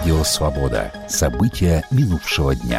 Радио «Свобода». События минувшего дня.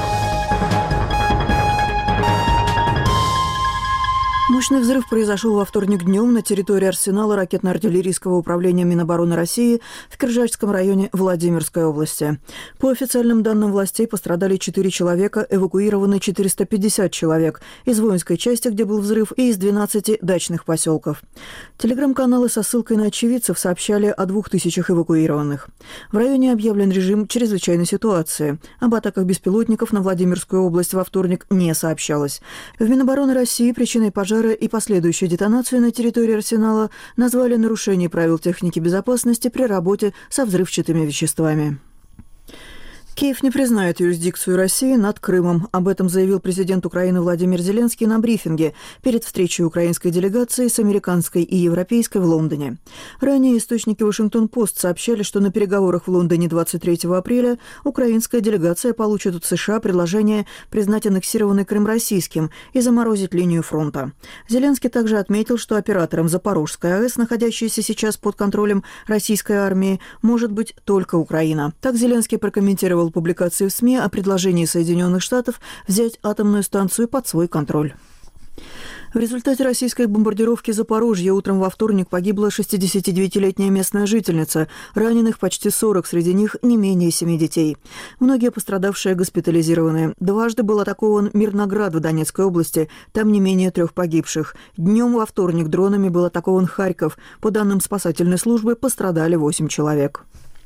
Мощный взрыв произошел во вторник днем на территории арсенала ракетно-артиллерийского управления Минобороны России в Киржачском районе Владимирской области. По официальным данным властей пострадали 4 человека, эвакуированы 450 человек из воинской части, где был взрыв, и из 12 дачных поселков. Телеграм-каналы со ссылкой на очевидцев сообщали о 2000 эвакуированных. В районе объявлен режим чрезвычайной ситуации. Об атаках беспилотников на Владимирскую область во вторник не сообщалось. В Минобороны России причиной пожара и последующую детонацию на территории арсенала назвали нарушение правил техники безопасности при работе со взрывчатыми веществами. Киев не признает юрисдикцию России над Крымом. Об этом заявил президент Украины Владимир Зеленский на брифинге перед встречей украинской делегации с американской и европейской в Лондоне. Ранее источники Вашингтон-Пост сообщали, что на переговорах в Лондоне 23 апреля украинская делегация получит от США предложение признать аннексированный Крым российским и заморозить линию фронта. Зеленский также отметил, что оператором Запорожской АЭС, находящейся сейчас под контролем российской армии, может быть только Украина. Так Зеленский прокомментировал публикации в СМИ о предложении Соединенных Штатов взять атомную станцию под свой контроль. В результате российской бомбардировки Запорожья утром во вторник погибла 69-летняя местная жительница. Раненых почти 40, среди них не менее 7 детей. Многие пострадавшие госпитализированы. Дважды был атакован Мирноград в Донецкой области, там не менее 3 погибших. Днем во вторник дронами был атакован Харьков. По данным спасательной службы, пострадали 8 человек.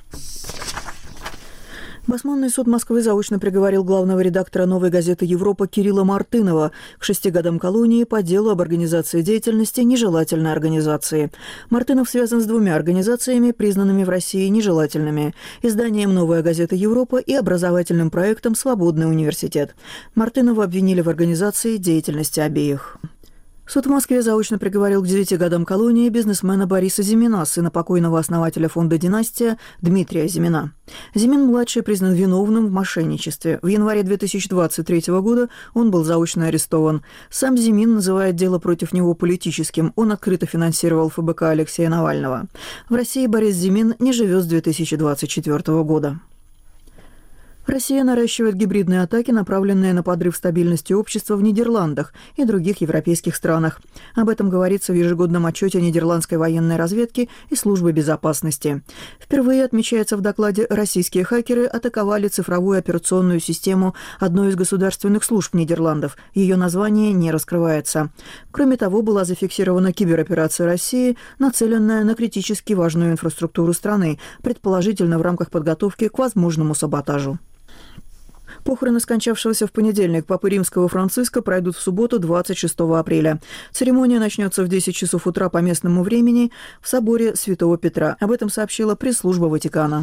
Басманный суд Москвы заочно приговорил главного редактора «Новой газеты Европа» Кирилла Мартынова к 6 годам колонии по делу об организации деятельности нежелательной организации. Мартынов связан с 2 организациями, признанными в России нежелательными – изданием «Новая газета Европа» и образовательным проектом «Свободный университет». Мартынова обвинили в организации деятельности обеих. Суд в Москве заочно приговорил к 9 годам колонии бизнесмена Бориса Зимина, сына покойного основателя фонда «Династия» Дмитрия Зимина. Зимин-младший признан виновным в мошенничестве. В январе 2023 года он был заочно арестован. Сам Зимин называет дело против него политическим. Он открыто финансировал ФБК Алексея Навального. В России Борис Зимин не живет с 2024 года. Россия наращивает гибридные атаки, направленные на подрыв стабильности общества в Нидерландах и других европейских странах. Об этом говорится в ежегодном отчете Нидерландской военной разведки и службы безопасности. Впервые, отмечается в докладе, российские хакеры атаковали цифровую операционную систему одной из государственных служб Нидерландов. Ее название не раскрывается. Кроме того, была зафиксирована кибероперация России, нацеленная на критически важную инфраструктуру страны, предположительно в рамках подготовки к возможному саботажу. Похороны скончавшегося в понедельник папы Римского Франциска пройдут в субботу 26 апреля. Церемония начнется в 10 часов утра по местному времени в соборе Святого Петра. Об этом сообщила пресс-служба Ватикана.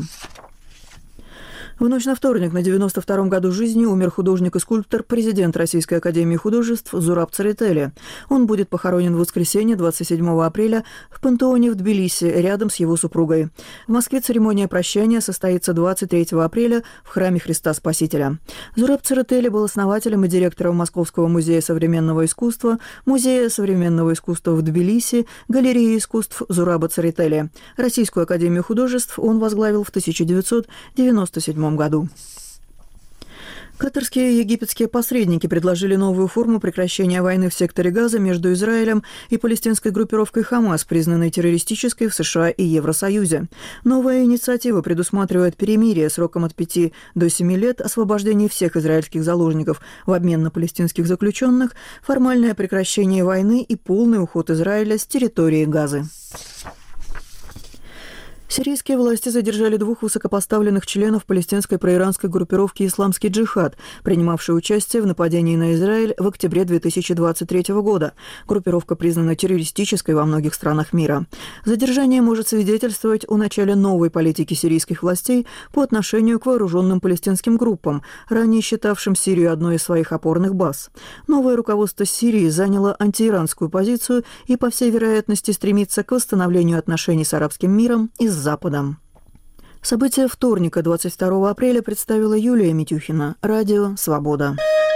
В ночь на вторник, на 92-м году жизни, умер художник и скульптор, президент Российской академии художеств Зураб Церетели. Он будет похоронен в воскресенье, 27 апреля, в пантеоне в Тбилиси, рядом с его супругой. В Москве церемония прощания состоится 23 апреля в храме Христа Спасителя. Зураб Церетели был основателем и директором Московского музея современного искусства, Музея современного искусства в Тбилиси, Галереи искусств Зураба Церетели. Российскую академию художеств он возглавил в 1997 году. Катарские и египетские посредники предложили новую форму прекращения войны в секторе Газа между Израилем и палестинской группировкой «Хамас», признанной террористической в США и Евросоюзе. Новая инициатива предусматривает перемирие сроком от 5 до 7 лет, освобождение всех израильских заложников в обмен на палестинских заключенных, формальное прекращение войны и полный уход Израиля с территории Газы. Сирийские власти задержали 2 высокопоставленных членов палестинской проиранской группировки «Исламский джихад», принимавшей участие в нападении на Израиль в октябре 2023 года. Группировка признана террористической во многих странах мира. Задержание может свидетельствовать о начале новой политики сирийских властей по отношению к вооруженным палестинским группам, ранее считавшим Сирию одной из своих опорных баз. Новое руководство Сирии заняло антииранскую позицию и, по всей вероятности, стремится к восстановлению отношений с арабским миром и с Западом. События вторника, 22 апреля, представила Юлия Митюхина. Радио «Свобода».